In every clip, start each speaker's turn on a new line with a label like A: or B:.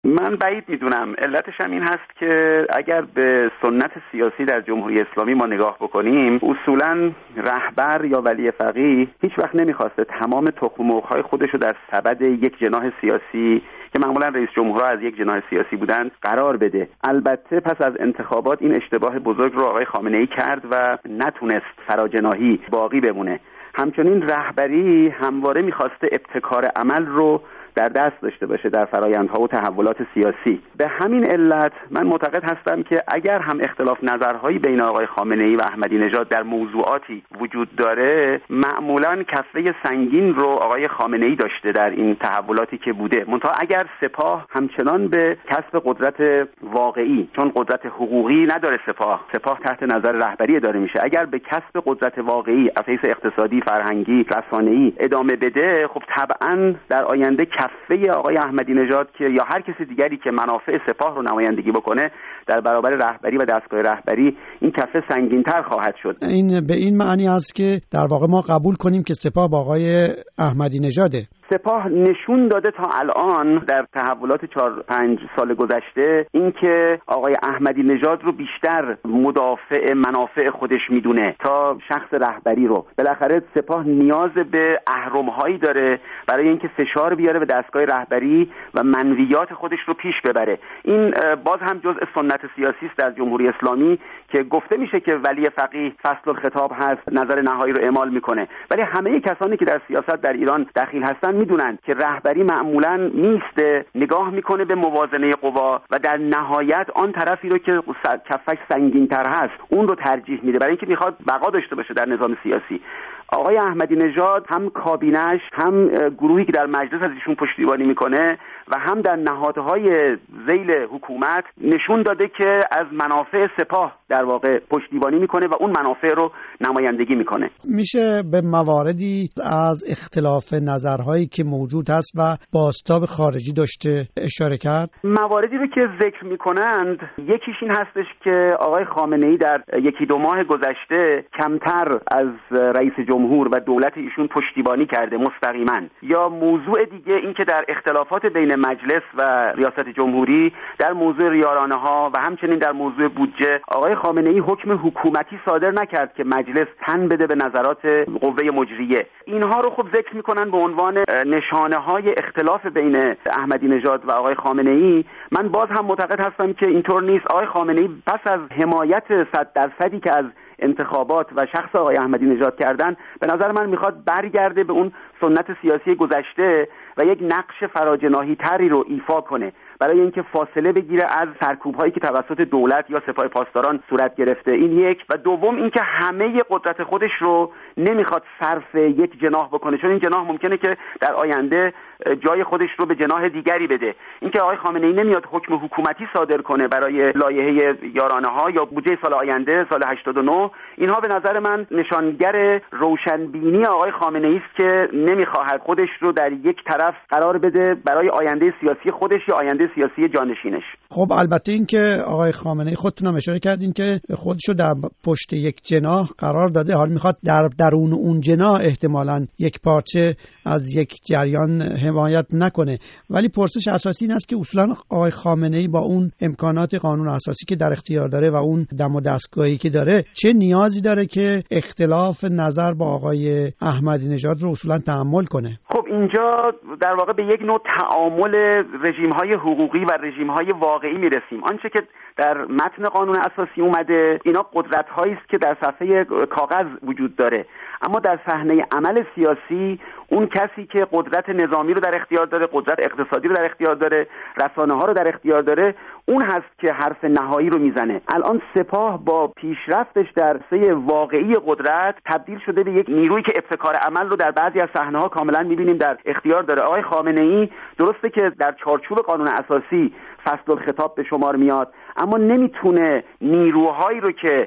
A: من بعید میدونم. علتش هم این هست که اگر به سنت سیاسی در جمهوری اسلامی ما نگاه بکنیم، اصولاً رهبر یا ولی فقیه هیچ وقت نمیخواسته تمام تخم مرغ‌های خودش رو در سبد یک جناح سیاسی که معمولا رئیس جمهورها از یک جناح سیاسی بودند قرار بده. البته پس از انتخابات این اشتباه بزرگ رو آقای خامنه‌ای کرد و نتونست فراجناحی باقی بمونه. همچنین رهبری همواره میخواسته ابتکار عمل رو در دست داشته باشه در فرآیندها و تحولات سیاسی. به همین علت من معتقد هستم که اگر هم اختلاف نظرهایی بین آقای خامنه‌ای و احمدی نژاد در موضوعاتی وجود داره، معمولاً کفه سنگین رو آقای خامنه‌ای داشته در این تحولاتی که بوده. منتها اگر سپاه همچنان به کسب قدرت واقعی، چون قدرت حقوقی نداره سپاه تحت نظر رهبری اداره میشه، اگر به کسب قدرت واقعی از حیث اقتصادی، فرهنگی، رسانه‌ای ادامه بده، خب طبعاً در آینده کفه آقای احمدی نژاد که یا هر کسی دیگری که منافع سپاه رو نمایندگی بکنه در برابر رهبری و دستگاه رهبری، این کفه سنگین‌تر خواهد شد.
B: این به این معنی است که در واقع ما قبول کنیم که سپاه با آقای احمدی نژاده.
A: سپاه نشون داده تا الان در تحولات 4-5 سال گذشته اینکه آقای احمدی نژاد رو بیشتر مدافع منافع خودش میدونه تا شخص رهبری رو. بالاخره سپاه نیاز به اهرم‌هایی داره برای اینکه فشار بیاره به دستگاه رهبری و منویات خودش رو پیش ببره. این باز هم جزء سنت سیاسی است در جمهوری اسلامی که گفته میشه که ولی فقیه فصل الخطاب هست، نظر نهایی رو اعمال میکنه، ولی همه کسانی که در سیاست در ایران دخیل هستن میدونن که رهبری معمولاً میسته، نگاه میکنه به موازنه قوا و در نهایت آن طرفی رو که کفش سنگین‌تر هست اون رو ترجیح میده برای اینکه میخواد بقا داشته باشه در نظام سیاسی. آقای احمدی نژاد هم کابینش، هم گروهی که در مجلس از ایشون پشتیبانی میکنه و هم در نهادهای ذیل حکومت نشون داده که از منافع سپاه در واقع پشتیبانی میکنه و اون منافع رو نمایندگی میکنه.
B: میشه به مواردی از اختلاف نظرهایی که موجود هست و بازتاب خارجی داشته اشاره کرد؟
A: مواردی رو که ذکر میکنند یکیش این هستش که آقای خامنه‌ای در 1-2 ماه گذشته کمتر از رئیس جمهور و دولت ایشون پشتیبانی کرده مستقیما، یا موضوع دیگه این که در اختلافات بین مجلس و ریاست جمهوری در موضوع ریارانه‌ها و همچنین در موضوع بودجه آقای خامنه‌ای حکم حکومتی صادر نکرد که مجلس تن بده به نظرات قوه مجریه. اینها رو خب ذکر میکنن به عنوان نشانه‌های اختلاف بین احمدی نژاد و آقای خامنه‌ای. من باز هم معتقد هستم که اینطور نیست. آقای خامنه‌ای پس از حمایت 100% که از انتخابات و شخص آقای احمدی نژاد کردن، به نظر من میخواد برگرده به اون سنت سیاسی گذشته و یک نقش فراجناحی تری رو ایفا کنه برای اینکه فاصله بگیره از سرکوب‌هایی که توسط دولت یا سپاه پاسداران صورت گرفته. این یک. و دوم اینکه همه قدرت خودش رو نمیخواد صرف یک جناح بکنه، چون این جناح ممکنه که در آینده جای خودش رو به جناح دیگری بده. اینکه آقای خامنه‌ای نمیاد حکم حکومتی صادر کنه برای لایحه یارانه‌ها یا بودجه سال آینده سال 89، اینها به نظر من نشانگر روشنبینی آقای خامنه‌ای است که نمیخواهد خودش رو در یک طرف قرار بده برای آینده سیاسی خودش یا آینده سیاسی جانشینش.
B: خب البته این که آقای خامنه‌ای خودتون هم اشاره کردین که خودش رو در پشت یک جناح قرار داده، حال میخواد در درون اون جناح احتمالاً یک پارچه از یک جریان حمایت نکنه، ولی پرسش اساسی این است که اصولاً آقای خامنه‌ای با اون امکانات قانون اساسی که در اختیار داره و اون دم و دستگاهی که داره چه نیازی داره که اختلاف نظر با آقای احمدی نژاد رو اصولاً تحمل کنه؟
A: خب اینجا در واقع به یک نوع تعامل رژیم‌های حقوقی و رژیم‌های واقعی میرسیم. آنچه که در متن قانون اساسی اومده اینا قدرت‌هایی است که در صفحه کاغذ وجود داره، اما در صحنه عمل سیاسی اون کسی که قدرت نظامی رو در اختیار داره، قدرت اقتصادی رو در اختیار داره، رسانه‌ها رو در اختیار داره، اون هست که حرف نهایی رو میزنه. الان سپاه با پیشرفتش در سه واقعی قدرت تبدیل شده به یک نیرویی که ابتکار عمل رو در بعضی از صحنه‌ها کاملا می‌بینیم در اختیار داره. آقای خامنه‌ای درسته که در چارچوب قانون اساسی فصل الخطاب به شمار میاد، اما نمیتونه نیروهایی رو که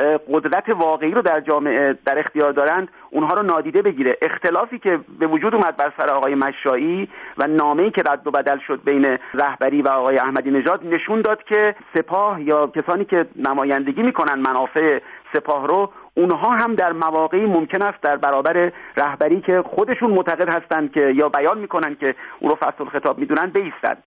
A: قدرت واقعی رو در جامعه در اختیار دارند اونها رو نادیده بگیره. اختلافی که به وجود اومد بر سر آقای مشایی و نامه‌ای که رد و بدل شد بین رهبری و آقای احمدی نژاد نشون داد که سپاه یا کسانی که نمایندگی میکنن منافع سپاه رو، اونها هم در مواقعی ممکن است در برابر رهبری که خودشون معتقد هستند که یا بیان میکنن که اون رو فصل الخطاب میدونن بایستند.